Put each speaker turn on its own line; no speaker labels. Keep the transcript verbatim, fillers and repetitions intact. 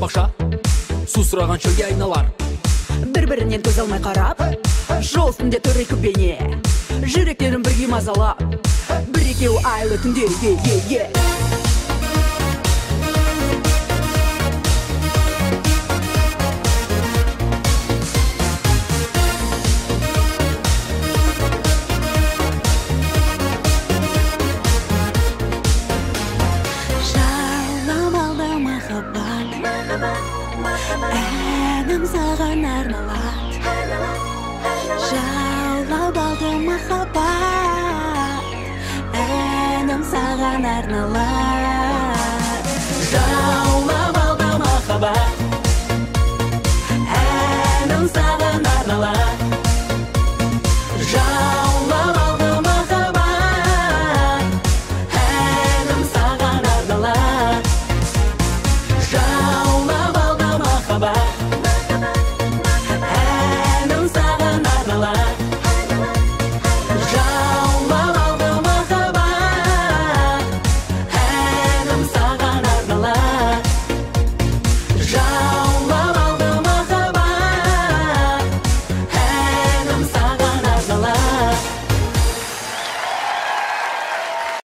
бақша, су сұраған шөлге айналар.
Бір-бірінен көз алмай қарап, жол үстінде тұр екі бейне, жүректерін бірге мазалап, бір екеуі айлы түнде е-е-е.
Әнім саған арналады, жаулап алды махаббат. Әнім саған арналады,
жаулап алды махаббат.
әнім саған